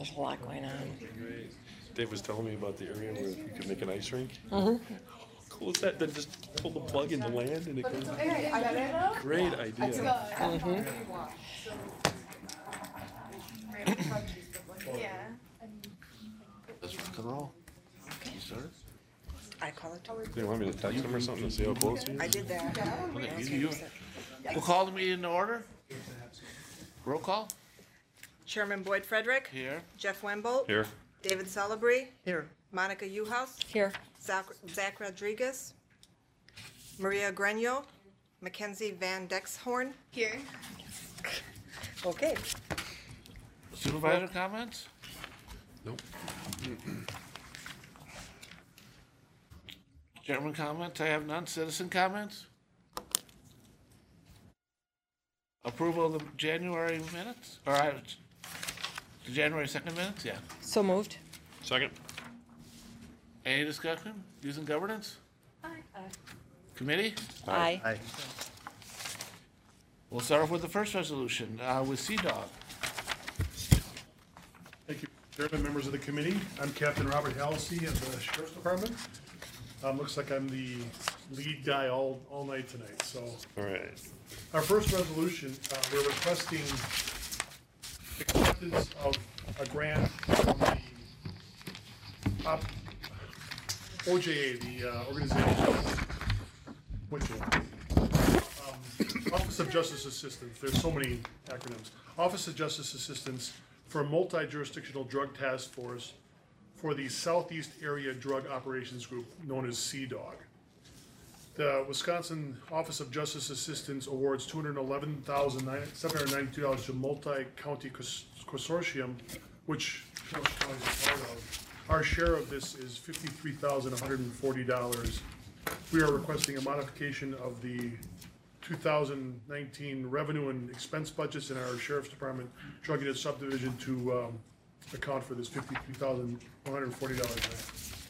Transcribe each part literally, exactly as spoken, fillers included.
there's a lot going on. Dave was telling me about the area where you could make an ice rink. Mm-hmm. How cool is that? Then just pull the plug in the land and it goes. Great idea. Mm-hmm. Let's rock and roll. Can you start it? I call it. Do you want me to text him or something to see how close he is? I did that. Okay, you, you, we'll call the meeting to order. Roll call. Chairman Boyd Frederick. Here. Jeff Wemble. Here. David Solabri. Here. Monica Uhouse. Here. Zach, Zach Rodriguez. Maria Grenyo. Mackenzie Van Dexhorn. Here. Okay. Supervisor comments? Nope. Chairman comments? I have none. Citizen comments? Approval of the January minutes? Or uh, the January second minutes? Yeah. So moved. Second. Any discussion? Using governance? Aye. Committee? Aye. We'll start off with the first resolution, uh, with C DOG. Thank you, Chairman, members of the committee. I'm Captain Robert Halsey of the Sheriff's Department. Um, looks like I'm the lead guy all, all night tonight, so. All right. Our first resolution, uh, we're requesting acceptance of a grant from the op- O J A, the uh, organization, which one? Um, Office of Justice Assistance, there's so many acronyms. Office of Justice Assistance for a multi-jurisdictional drug task force for the Southeast Area Drug Operations Group, known as C DOG. The Wisconsin Office of Justice Assistance awards two hundred eleven thousand seven hundred ninety-two dollars to multi-county cons- consortium, which County is a part of. Our share of this is fifty-three thousand one hundred forty dollars. We are requesting a modification of the two thousand nineteen revenue and expense budgets in our Sheriff's Department drug unit subdivision to um, account for this fifty-three thousand one hundred forty dollars grant.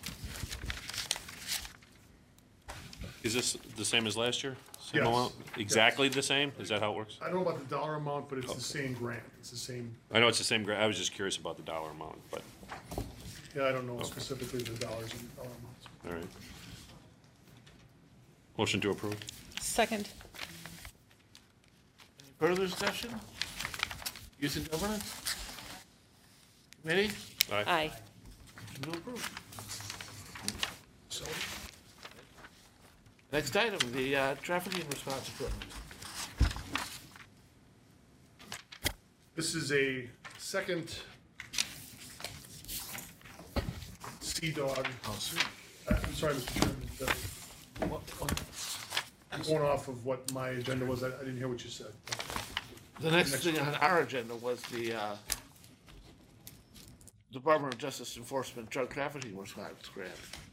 Is this the same as last year? Same Yes. amount? Exactly the same? Is that how it works? I don't know about the dollar amount, but it's the same grant. It's the same, I know it's the same grant. I was just curious about the dollar amount, but, yeah, I don't know specifically the dollars and dollar amounts. all right. Motion to approve? Second. Any further discussion? Using governance? Committee? Aye. To approve. Next item, the uh, trafficking response equipment. This is a second Sea Dog. Oh, sweet. Uh, I'm sorry, Mister Chairman. uh, What- what- I'm going off of what my agenda was. I I didn't hear what you said. The next thing on our agenda was the uh, Department of Justice Enforcement Drug Trafficking Response Grant.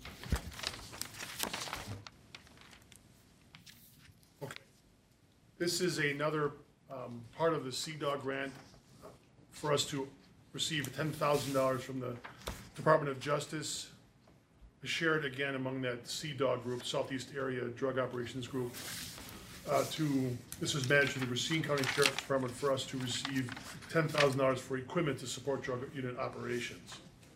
Okay. This is another um, part of the Sea Dog grant uh, for us to receive ten thousand dollars from the Department of Justice, shared again among that Sea Dog group, Southeast Area Drug Operations Group, uh, to, this was managed through the Racine County Sheriff's Department for us to receive ten thousand dollars for equipment to support drug unit operations.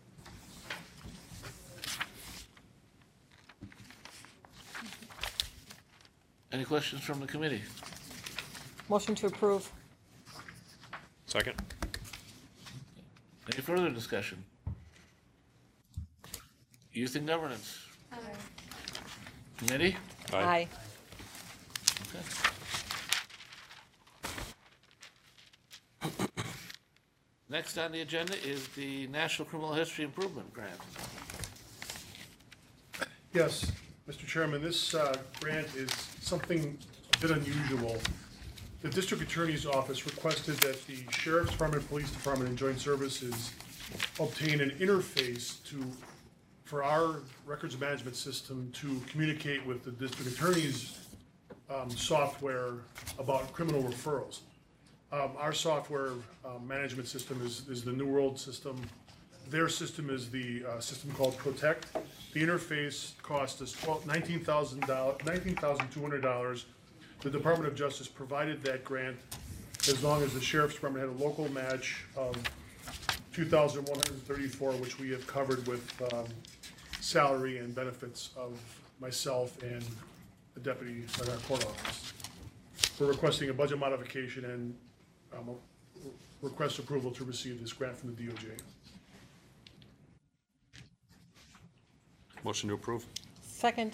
Any questions from the committee? Motion to approve. Second? Any further discussion? Youth and governance. Aye. Committee? Aye. Next on the agenda is the National Criminal History Improvement Grant. Yes, Mister Chairman, this uh, grant is something a bit unusual. The District Attorney's Office requested that the Sheriff's Department, Police Department, and Joint Services obtain an interface to, for our records management system to communicate with the District Attorney's um, software about criminal referrals. Um, Our software uh, management system is, is the New World system. Their system is the uh, system called Protect. The interface cost us nineteen thousand dollars, nineteen thousand two hundred dollars. The Department of Justice provided that grant as long as the Sheriff's Department had a local match of two thousand one hundred thirty-four, which we have covered with um, salary and benefits of myself and the deputy at our court office. We're requesting a budget modification and um, a- request approval to receive this grant from the D O J. Motion to approve. Second.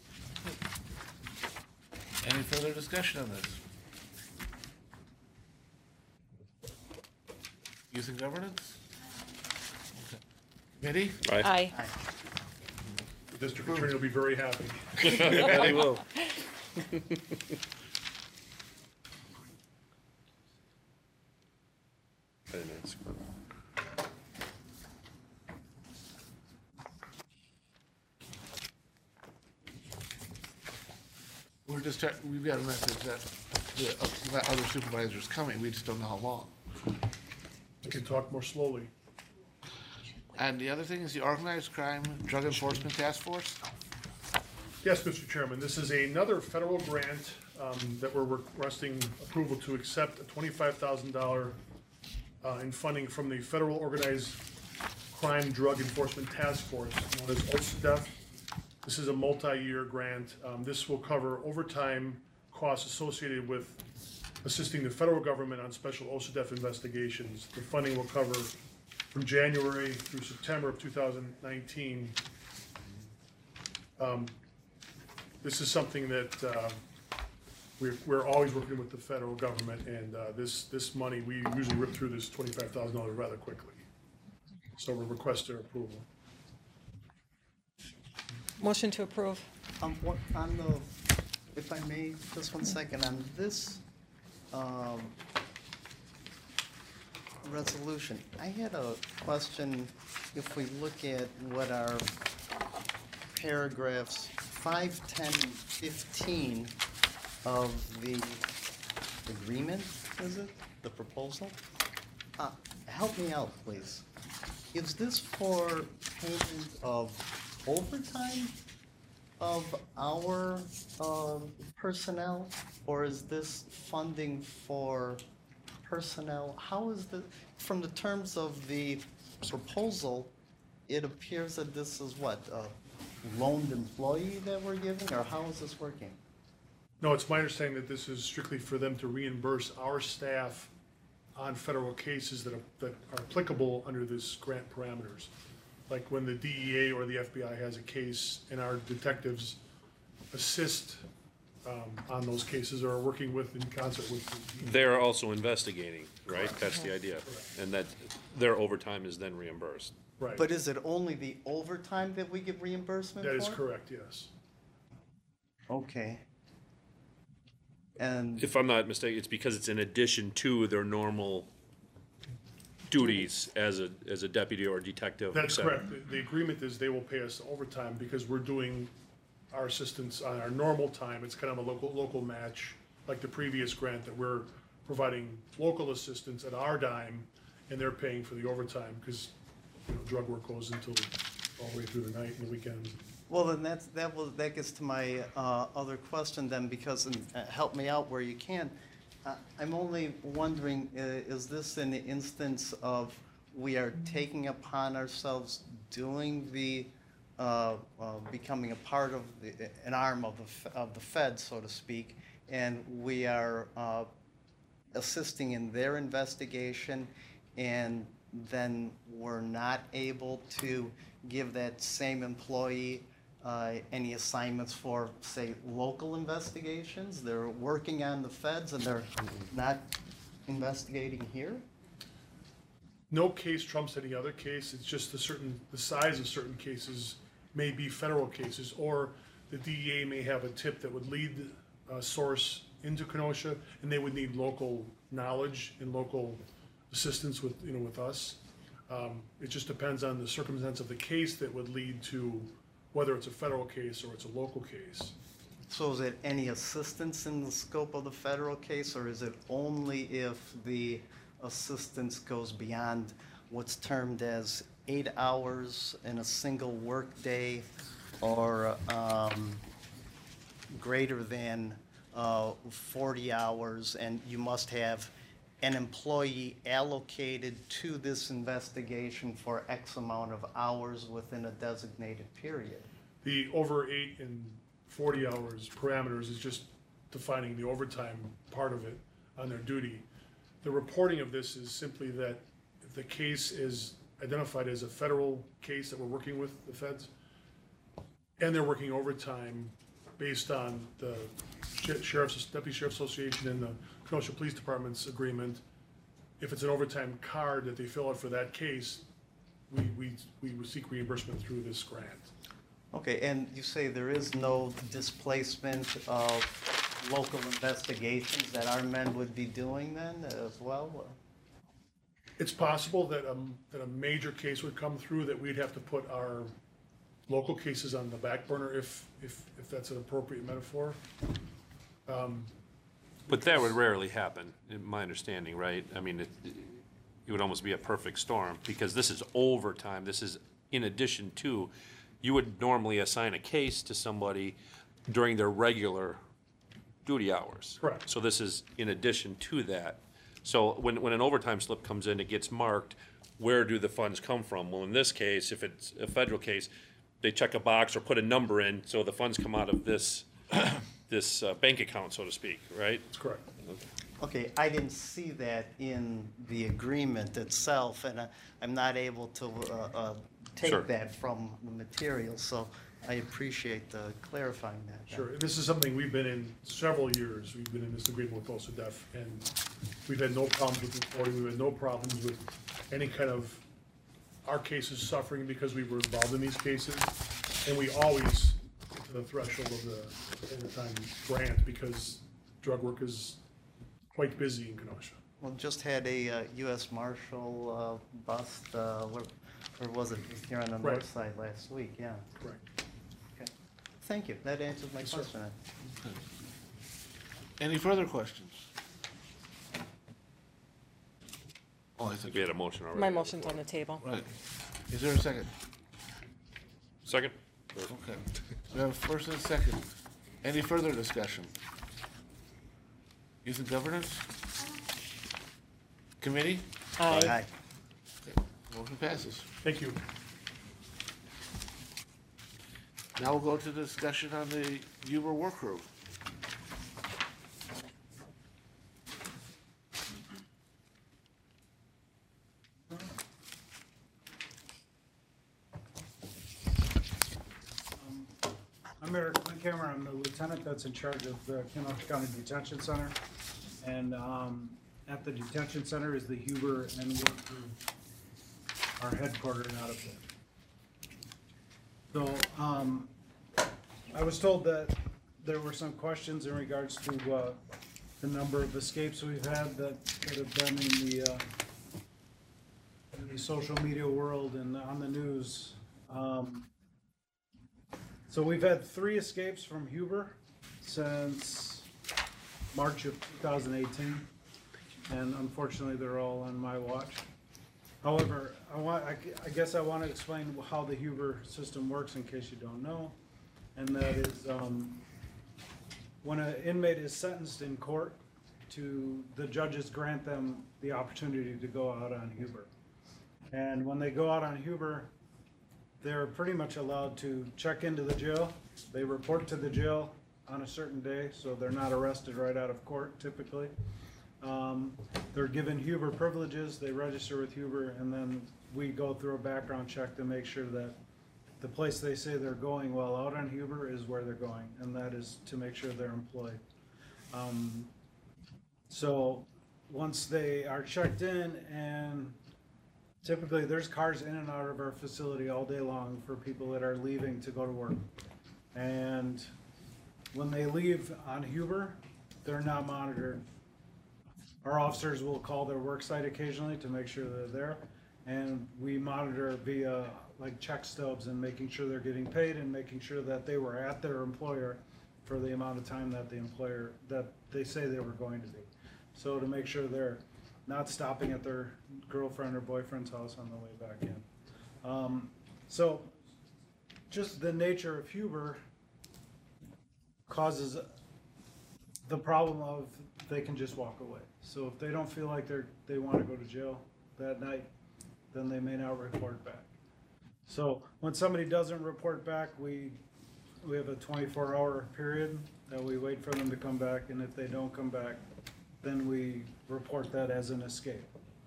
Any further discussion on this? Youth and governance? Okay. Committee? Aye. The district attorney will be very happy. Yeah, he will. I didn't ask. We're just, try- we've got a message that the uh, that other supervisor's coming, we just don't know how long. I can talk more slowly. And the other thing is the Organized Crime Drug Enforcement Task Force? Yes, Mister Chairman, this is another federal grant um, that we're requesting approval to accept a twenty-five thousand dollars uh, in funding from the Federal Organized Crime Drug Enforcement Task Force, known as O S D E F. This is a multi-year grant. Um, This will cover overtime costs associated with assisting the federal government on special O S D E F investigations. The funding will cover from January through September of two thousand nineteen. Um, This is something that uh, we're, we're always working with the federal government, and uh, this, this money, we usually rip through this twenty-five thousand dollars rather quickly. So we request their approval. Motion to approve. Um, what, on the, if I may, just one second, on this, um, resolution, I had a question, if we look at what our paragraphs five, ten, fifteen of the agreement, is it, the proposal? Uh, help me out, please. Is this for payment of overtime of our uh, personnel, or is this funding for personnel? How is the, from the terms of the proposal, it appears that this is what, a loaned employee that we're giving, or how is this working? No, it's my understanding that this is strictly for them to reimburse our staff on federal cases that are, that are applicable under this grant parameters. Like when the D E A or the F B I has a case and our detectives assist um, on those cases or are working with, in concert with. the- They're also investigating, right? That's the idea. And that their overtime is then reimbursed. Right, But is it only the overtime that we get reimbursement for? that is correct, yes. Okay. And, If I'm not mistaken, it's because it's in addition to their normal duties as a, as a deputy or detective. et That's cetera. correct. The- The agreement is they will pay us overtime because we're doing our assistance on our normal time. It's kind of a local, local match, like the previous grant that we're providing local assistance at our dime, and they're paying for the overtime because, you know, drug work goes until all the way through the night and the weekends. well, then that's, that will, that gets to my uh, other question then, because, and uh, help me out where you can. Uh, I'm only wondering, uh, is this an instance of we are taking upon ourselves doing the, uh, uh, becoming a part of the, an arm of the, f- of the Fed, so to speak, and we are uh, assisting in their investigation, and then we're not able to give that same employee uh, any assignments for, say, local investigations? They're working on the feds and they're not investigating here? No case trumps any other case. It's just the certain, the size of certain cases may be federal cases, or the D E A may have a tip that would lead a source into Kenosha, and they would need local knowledge and local assistance with, you know, with us. Um, It just depends on the circumstance of the case that would lead to whether it's a federal case or it's a local case. So is it any assistance in the scope of the federal case, or is it only if the assistance goes beyond what's termed as eight hours in a single workday, or um, greater than uh, forty hours, and you must have an employee allocated to this investigation for X amount of hours within a designated period. The over eight and forty hours parameters is just defining the overtime part of it on their duty. The reporting of this is simply that if the case is identified as a federal case that we're working with the feds, and they're working overtime based on the Sheriff's, Deputy Sheriff Association and the Kenosha Police Department's agreement, if it's an overtime card that they fill out for that case, we, we, we would seek reimbursement through this grant. Okay, and you say there is no displacement of local investigations that our men would be doing then as well? It's possible that a, that a major case would come through that we'd have to put our local cases on the back burner if, if, if that's an appropriate metaphor. Um, But that would rarely happen, in my understanding, right? I mean, it, it would almost be a perfect storm, because this is overtime, this is in addition to, you would normally assign a case to somebody during their regular duty hours. Correct. So this is in addition to that. So when, when an overtime slip comes in, it gets marked, where do the funds come from? Well, in this case, if it's a federal case, they check a box or put a number in, so the funds come out of this, this uh, bank account, so to speak, right? That's correct. Okay, I didn't see that in the agreement itself, and I, I'm not able to uh, uh, Sure. take that from the material, so I appreciate uh, clarifying that. Sure, this is something we've been in several years, we've been in this agreement with OSADEF, and we've had no problems with reporting, we've had no problems with any kind of our cases suffering because we were involved in these cases, and we always get to the threshold of the overtime grant because drug work is quite busy in Kenosha. Well, just had a uh, U S Marshal uh, bust, uh, where, where was it, here on the Right. north side last week, yeah. Correct. Okay. Thank you, that answers my sir. question. Any further questions? Oh, I think, We had a motion already. My motion's on the table. right. Is there a second? Second? Okay. We have a first and a second. Any further discussion? Youth and Governance? Committee? Aye. Aye. Okay. Motion passes. Thank you. Now we'll go to the discussion on the Huber work group. I'm Eric Linkhammer, I'm the lieutenant that's in charge of the Kenosha County Detention Center. And um, at the detention center is the Huber and work group, our headquartered out of there. So um, I was told that there were some questions in regards to uh, the number of escapes we've had that, that have been in the, uh, in the social media world and on the news. Um, So we've had three escapes from Huber since March of two thousand eighteen, and unfortunately, they're all on my watch. However, I want, I gu- I guess I want to explain how the Huber system works in case you don't know, and that is, um, when an inmate is sentenced in court, to, the judges grant them the opportunity to go out on Huber. And when they go out on Huber, they're pretty much allowed to check into the jail. They report to the jail on a certain day, so they're not arrested right out of court typically. Um, they're given Huber privileges, they register with Huber, and then we go through a background check to make sure that the place they say they're going while out on Huber is where they're going, and that is to make sure they're employed. Um, so once they are checked in, and typically there's cars in and out of our facility all day long for people that are leaving to go to work. And when they leave on Huber, they're not monitored. Our officers will call their work site occasionally to make sure they're there. And we monitor via like check stubs and making sure they're getting paid and making sure that they were at their employer for the amount of time that the employer, that they say they were going to be. So to make sure they're not stopping at their girlfriend or boyfriend's house on the way back in. Um, so just the nature of Huber causes the problem of they can just walk away. So if they don't feel like they're, they want to go to jail that night, then they may not report back. So when somebody doesn't report back, we, we have a twenty-four hour period that we wait for them to come back, and if they don't come back, then we report that as an escape.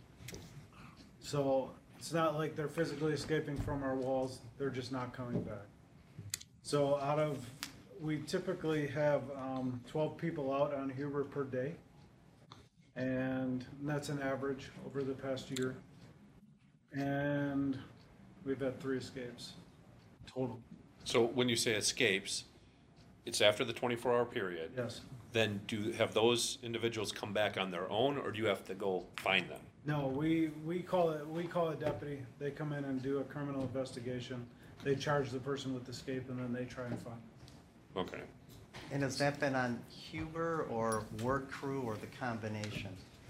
So it's not like they're physically escaping from our walls, they're just not coming back. So out of, we typically have um, twelve people out on Huber per day, and that's an average over the past year. And we've had three escapes total. So when you say escapes, it's after the twenty-four hour period? Yes. Then do, have those individuals come back on their own, or do you have to go find them? No, we, we call it, we call a deputy. They come in and do a criminal investigation. They charge the person with escape, and then they try and find them. Okay. And has that been on Huber or work crew or the combination?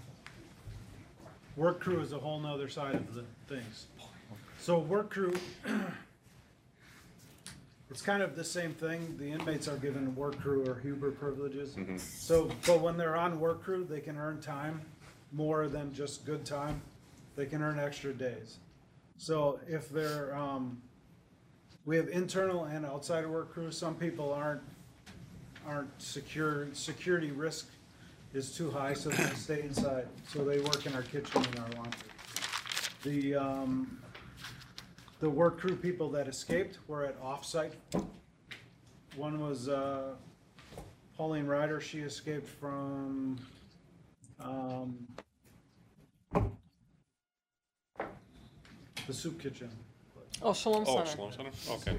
Work crew is a whole nother side of the things. So work crew, it's kind of the same thing. The inmates are given work crew or Huber privileges. So, but when they're on work crew, they can earn time more than just good time. They can earn extra days. So if they're, um, we have internal and outside work crew. Some people aren't, aren't secure, security risk is too high, so they stay inside. So they work in our kitchen and our laundry. The, um, the work crew people that escaped were at off-site. One was uh, Pauline Ryder. She escaped from um, the soup kitchen. Oh, Shalom Oh, Center. Sloan Center? Okay.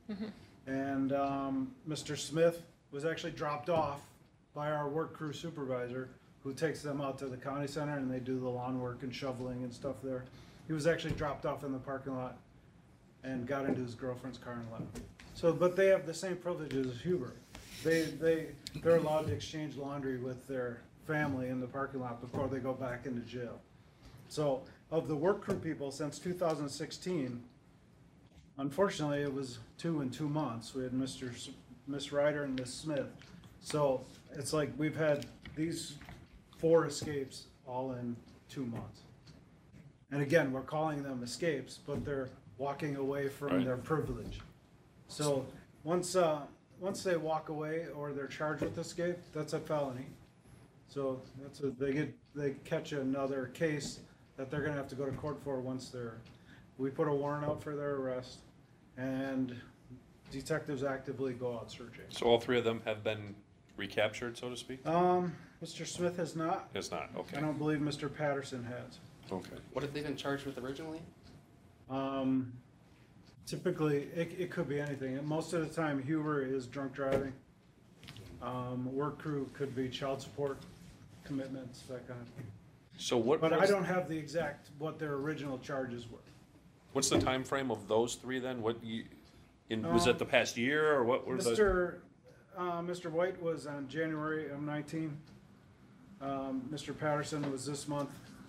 And um, Mister Smith was actually dropped off by our work crew supervisor, who takes them out to the county center and they do the lawn work and shoveling and stuff there. He was actually dropped off in the parking lot and got into his girlfriend's car and left. So, but they have the same privileges as Huber. They, they, they're allowed to exchange laundry with their family in the parking lot before they go back into jail. So, of the work crew people since two thousand sixteen, unfortunately, it was two in two months. We had Mister S- Miss Ryder and Miss Smith. So it's like we've had these four escapes all in two months. And again, we're calling them escapes, but they're walking away from Right. their privilege. So once, uh, once they walk away or they're charged with escape, that's a felony. So that's a, they get, they catch another case that they're gonna have to go to court for once they're, we put a warrant out for their arrest, and detectives actively go out searching. So all three of them have been recaptured, so to speak? Um, Mister Smith has not. It's not, okay. I don't believe Mister Patterson has. Okay. What have they been charged with originally? Um, typically, it, it could be anything. And most of the time, Huber is drunk driving. Um, work crew could be child support commitments, that kind of thing. So what, But I what's, don't have the exact, what their original charges were. what's the time frame of those three then? What you, in, was Um, it the past year, or what were the? Mister Uh, Mister White was on January of nineteen. Um, Mister Patterson was this month.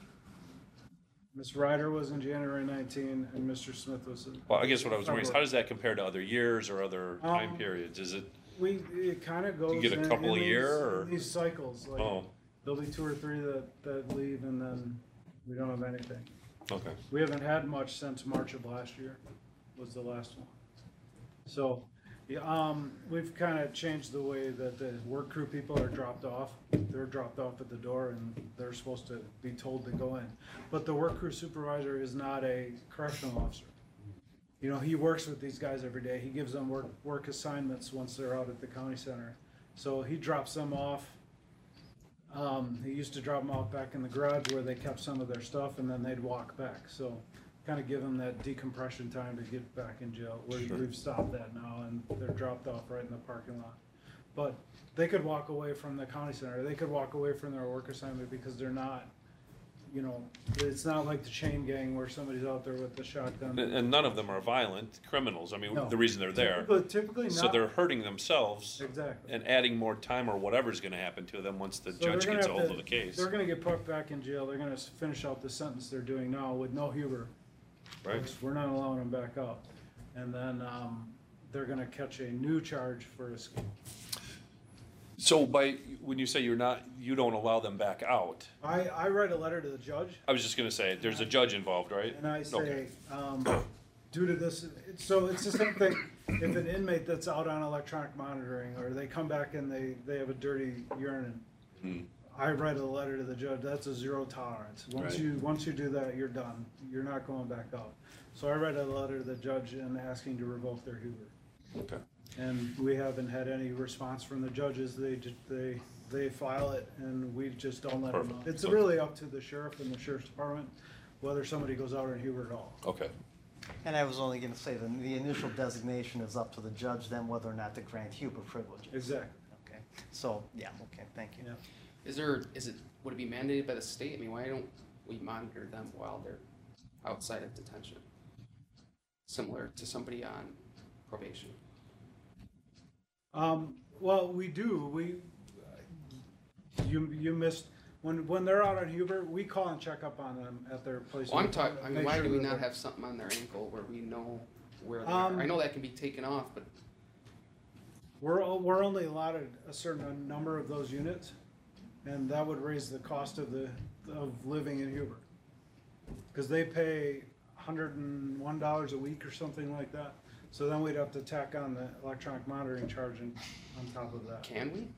Miss Ryder was in January nineteen, and Mister Smith was in. Well, I guess what I was wondering is, how February. does that compare to other years or other time Um, periods? Is it, We, it kind of goes. get a in- couple in a these- year, or- in These cycles, like, oh, there'll be two or three that, that leave, and then we don't have anything. okay. We haven't had much since March of last year, was the last one. So, yeah, um, we've kind of changed the way that the work crew people are dropped off. They're dropped off at the door and they're supposed to be told to go in. But the work crew supervisor is not a correctional officer. You know, he works with these guys every day. He gives them work, work assignments once they're out at the county center. So he drops them off. Um, he used to drop them off back in the garage where they kept some of their stuff, and then they'd walk back. So kind of give them that decompression time to get back in jail. We're, Sure. We've stopped that now, and they're dropped off right in the parking lot. But they could walk away from the county center. They could walk away from their work assignment because they're not, you know, it's not like the chain gang where somebody's out there with the shotgun. And, and none of them are violent criminals. I mean, No. the reason they're there. Typically, typically not. So they're hurting themselves Exactly. and adding more time or whatever's gonna happen to them once the So they're judge gonna gets have hold to- of the case. They're gonna get put back in jail. They're gonna s- finish out the sentence they're doing now with no Huber. Right? We're not allowing them back out. And then, um, they're gonna catch a new charge for escape. So by, when you say you're not, you don't allow them back out, I, I write a letter to the judge, I was just gonna say, there's a judge involved, right? and I say, Okay. um, due to this, it's, so it's the same thing, if an inmate that's out on electronic monitoring, or they come back and they, they have a dirty urine, Hmm. I write a letter to the judge, that's a zero tolerance. Once Right. you, once you do that, you're done, you're not going back out. So I write a letter to the judge and asking to revoke their Huber. Okay. And we haven't had any response from the judges, they, ju- they, they file it, and we just don't let them know. Perfect. It's really up to the sheriff and the sheriff's department, whether somebody goes out on Huber at all. Okay. And I was only gonna say that the initial designation is up to the judge then whether or not to grant Huber privileges. Exactly. Okay, so, yeah, okay, thank you. Yeah. Is there, is it, would it be mandated by the state? I mean, why don't we monitor them while they're outside of detention? Similar to somebody on probation. Um, well, we do, we, you, you missed, when, when they're out on Huber, we call and check up on them at their place. Well, I'm talking, I mean, Make why sure do we that not they're- have something on their ankle where we know where they Um, are? I know that can be taken off, but We're, o- we're only allotted a certain number of those units, and that would raise the cost of the, of living in Huber. Cause they pay hundred and one dollars a week or something like that, so then we'd have to tack on the electronic monitoring charge and- on top of that. can we?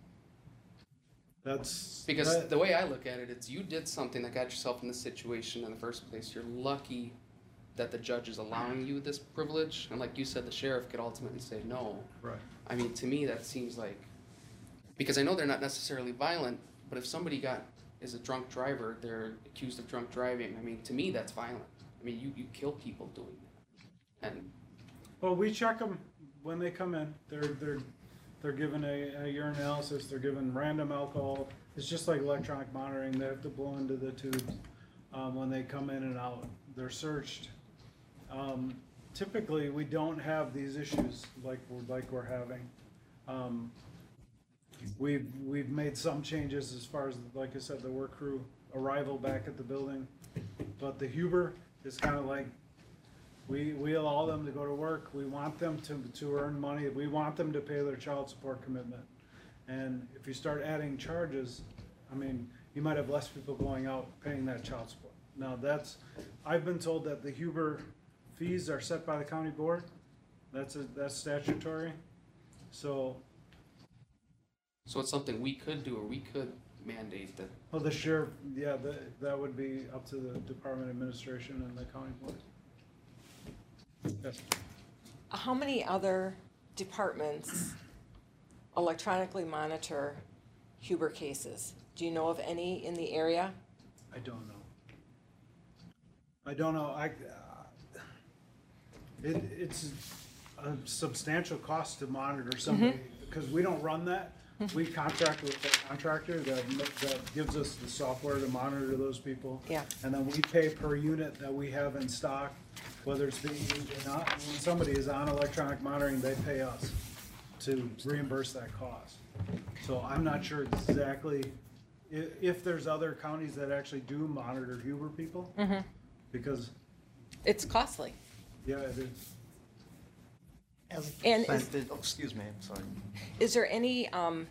That's. Because that- the way I look at it, it's you did something that got yourself in this situation in the first place. You're lucky that the judge is allowing you this privilege, and like you said, the sheriff could ultimately say no. Right. I mean, to me, that seems like, because I know they're not necessarily violent, but if somebody got, is a drunk driver, they're accused of drunk driving, I mean, to me, that's violent. I mean, you, you kill people doing that. And, Well, we check them when they come in. They're, they're, they're given a, a urinalysis, they're given random alcohol. It's just like electronic monitoring. They have to blow into the tubes, um, when they come in and out. They're searched. Um, typically, we don't have these issues like we're, like we're having. Um, we've, we've made some changes as far as, like I said, the work crew arrival back at the building. But the Huber is kind of like, we, we allow them to go to work, we want them to, to earn money, we want them to pay their child support commitment. And if you start adding charges, I mean, you might have less people going out paying that child support. Now that's, I've been told that the Huber fees are set by the county board, that's, a, that's statutory. So, so it's something we could do, or we could mandate that. well, the sheriff, yeah, that, that would be up to the department administration and the county board. Yes. How many other departments electronically monitor Huber cases? Do you know of any in the area? I don't know. I don't know, I, uh, it, it's a substantial cost to monitor somebody, because we don't run that. We contract with a contractor that, that gives us the software to monitor those people. Yeah. And then we pay per unit that we have in stock, whether it's being used or not. When somebody is on electronic monitoring, they pay us to reimburse that cost. So I'm not sure exactly if, if there's other counties that actually do monitor Huber people. Because, It's costly. yeah, it is. As And is- presented, oh, excuse me, I'm sorry. Is there any, um,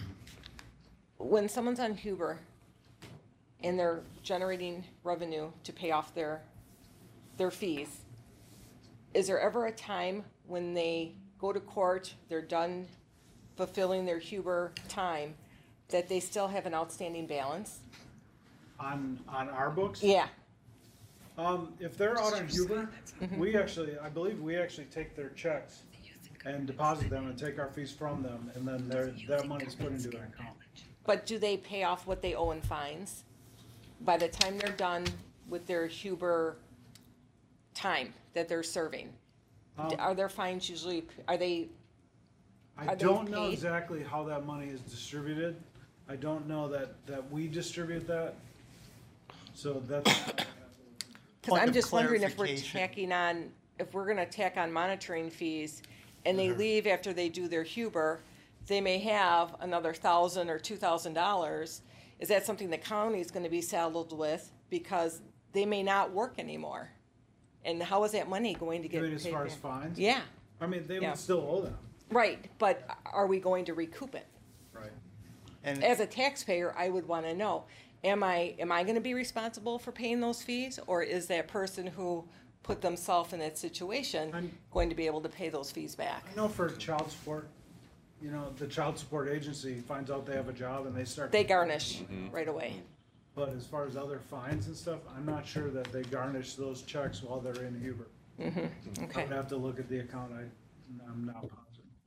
when someone's on Huber and they're generating revenue to pay off their, their fees, is there ever a time when they go to court, they're done fulfilling their Huber time, that they still have an outstanding balance? On, on our books? Yeah, Um, if they're out on Huber, we actually, I believe we actually take their checks and deposit them and take our fees from them, and then their, that money's put into their account. but do they pay off what they owe in fines? By the time they're done with their Huber time that they're serving? Um, Are their fines usually, are they, I Are they don't know paid? exactly how that money is distributed. I don't know that, that we distribute that. So that's, because Point I'm of just wondering if we're clarification. tacking on, if we're gonna tack on monitoring fees and they leave after they do their Huber, they may have another thousand or two thousand dollars. Is that something the county is gonna be saddled with because they may not work anymore? And how is that money going to I get mean, as paid far as back? fines? Yeah, I mean, they Yeah. would still owe them, right, but are we going to recoup it? right? And- as a taxpayer, I would wanna know, am I, am I gonna be responsible for paying those fees? Or is that person who put themselves in that situation I'm- going to be able to pay those fees back? I know for child support, you know, the child support agency finds out they have a job and they start. They garnish right away. But as far as other fines and stuff, I'm not sure that they garnish those checks while they're in Huber. I Okay. would have to look at the account, I, I'm not positive.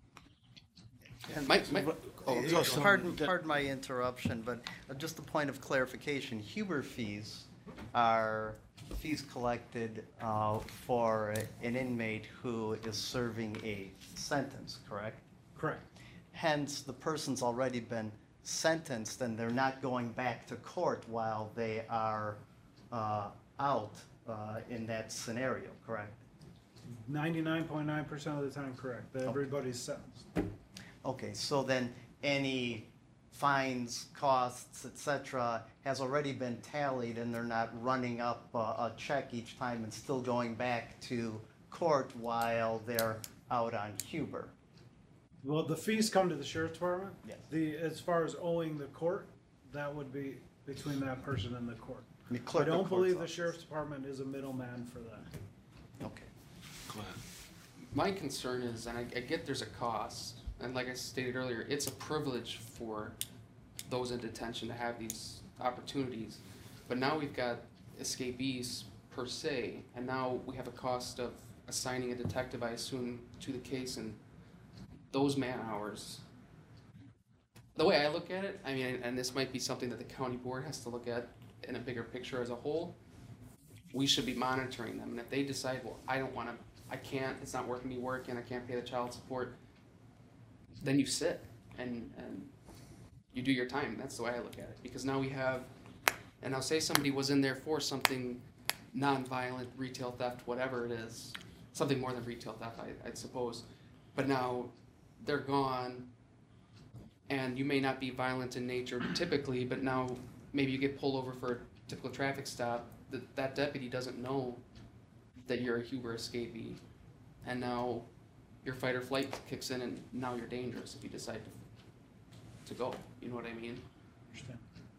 And- My, my, oh, Uh, go- go. Pardon, pardon my interruption, but uh, just a point of clarification, Huber fees are fees collected uh, for an inmate who is serving a sentence, correct? Correct. Hence, the person's already been sentenced and they're not going back to court while they are uh, out uh, in that scenario, correct? Ninety-nine point nine percent of the time, correct, that everybody's sentenced. Okay, so then any fines, costs, et cetera, has already been tallied and they're not running up a, a check each time and still going back to court while they're out on Huber. Well, the fees come to the sheriff's department. Yes. The, as far as owing the court, that would be between that person and the court. The I clerk of don't court's believe the office. sheriff's department is a middleman for that. Okay. My concern is, and I, I get there's a cost, and like I stated earlier, it's a privilege for those in detention to have these opportunities. But now we've got escapees per se, and now we have a cost of assigning a detective, I assume, to the case, and those man hours. The way I look at it, I mean, and this might be something that the county board has to look at in a bigger picture as a whole, we should be monitoring them, and if they decide, well, I don't wanna, I can't, it's not working me working, I can't pay the child support, then you sit and, and you do your time. That's the way I look at it, because now we have, and I'll say somebody was in there for something non-violent, retail theft, whatever it is, something more than retail theft, I, I suppose, but now they're gone, and you may not be violent in nature typically, but now maybe you get pulled over for a typical traffic stop, that, that deputy doesn't know that you're a Huber escapee, and now your fight or flight kicks in, and now you're dangerous if you decide to, to go, you know what I mean? Understand?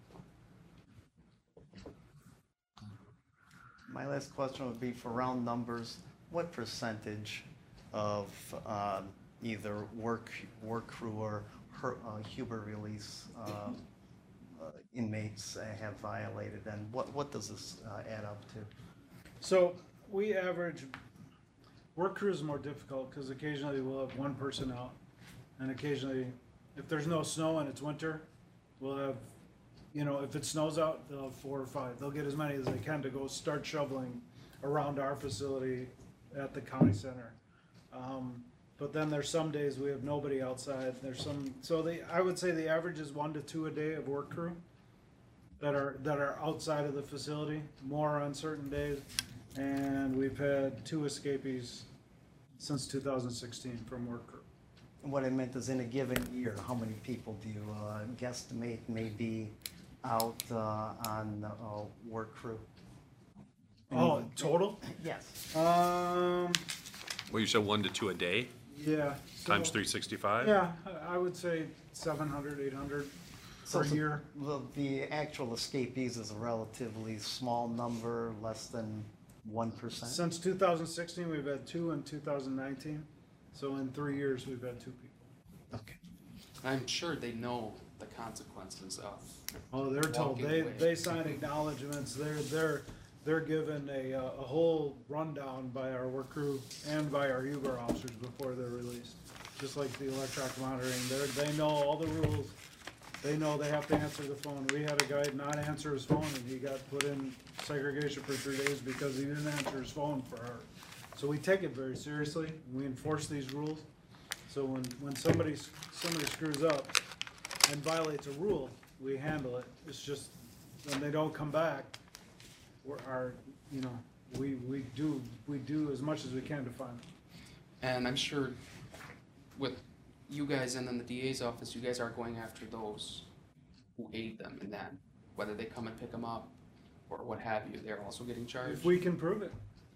My last question would be for round numbers, what percentage of um, either work, work crew or her- uh, Huber release um, uh, inmates uh, have violated, and what, what does this uh, add up to? So we average, work crew is more difficult because occasionally we'll have one person out. And occasionally, if there's no snow and it's winter, we'll have, you know, if it snows out, they'll have four or five. They'll get as many as they can to go start shoveling around our facility at the county center. Um, but then there's some days we have nobody outside. There's some, so the, I would say the average is one to two a day of work crew that are, that are outside of the facility, more on certain days. And we've had two escapees since two thousand sixteen from work crew. And what I meant is in a given year, how many people do you uh, guesstimate may be out uh, on uh, work crew? Oh, total? Yes. Um, Well, you said one to two a day, yeah. so- times three sixty-five? Yeah, I- I would say seven hundred, eight hundred So per the- year. The, the actual escapees is a relatively small number, less than one percent? Since two thousand sixteen, we've had two in two thousand nineteen. So in three years, we've had two people. Okay. I'm sure they know the consequences of. Oh, they're told, Walking they, away. they sign acknowledgements, they're, they're, they're given a, uh, a whole rundown by our work crew and by our Huber officers before they're released. Just like the electronic monitoring, they're, they know all the rules, they know they have to answer the phone. We had a guy not answer his phone and he got put in segregation for three days because he didn't answer his phone for her. So we take it very seriously, we enforce these rules. So when, when somebody, somebody screws up and violates a rule, we handle it. It's just, when they don't come back, we're, our, you know, we, we do, we do as much as we can to find them. And I'm sure with you guys and then the D A's office, you guys are going after those who aid them in that, whether they come and pick them up or what have you, they're also getting charged. If we can prove it.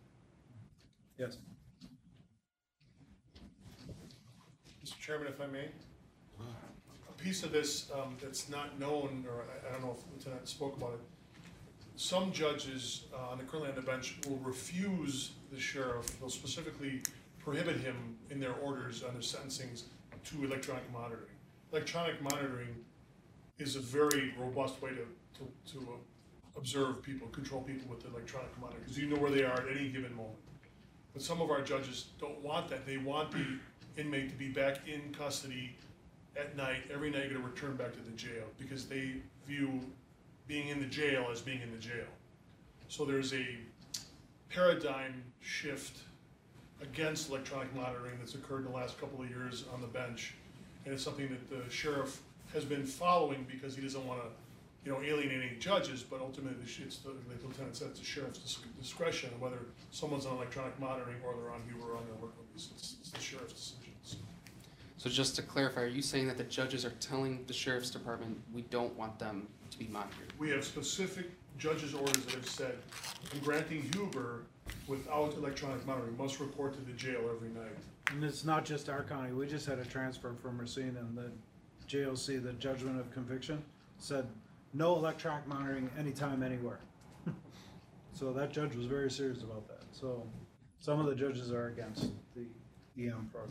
Yes. Mister Chairman, if I may? piece of this um, that's not known, or I, I don't know if Lieutenant spoke about it. Some judges uh, on the currently on the bench will refuse the sheriff, they'll specifically prohibit him in their orders on their sentencings to electronic monitoring. Electronic monitoring is a very robust way to, to, to uh, observe people, control people with electronic monitoring, because you know where they are at any given moment. But some of our judges don't want that. They want the inmate to be back in custody at night, every night you're gonna return back to the jail, because they view being in the jail as being in the jail. So there's a paradigm shift against electronic monitoring that's occurred in the last couple of years on the bench. And it's something that the sheriff has been following because he doesn't wanna, you know, alienate any judges, but ultimately it's the, like the lieutenant said, it's the sheriff's dis- discretion whether someone's on electronic monitoring or they're on Huber or on their work release. It's, it's the sheriff's decision. So. So just to clarify, are you saying that the judges are telling the sheriff's department, we don't want them to be monitored? We have specific judges' orders that have said, in granting Huber without electronic monitoring, must report to the jail every night. And it's not just our county, we just had a transfer from Racine, and the J O C, the judgment of conviction, said no electronic monitoring anytime, anywhere. So that judge was very serious about that. So some of the judges are against the E M program.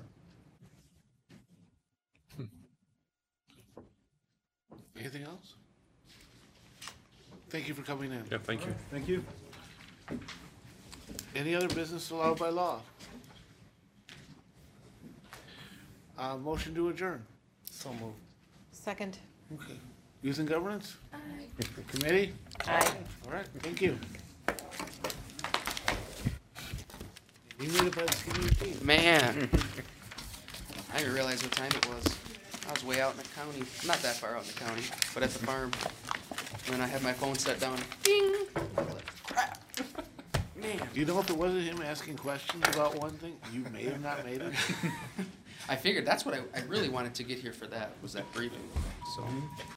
Anything else? Thank you for coming in. Yeah, thank you. Thank you. Any other business allowed by law? Uh, motion to adjourn. So moved. Second. Okay. Youth and Governance? Aye. Committee? Aye. All right, thank you. You made it by the skin of your teeth. Man, I didn't realize what time it was. I was way out in the county, not that far out in the county, but at the farm. And then I had my phone set down, ding! I was like, crap. Man. You know, if it wasn't him asking questions about one thing, you may have not made it. I figured that's what I, I really wanted to get here for that, was that briefing, so.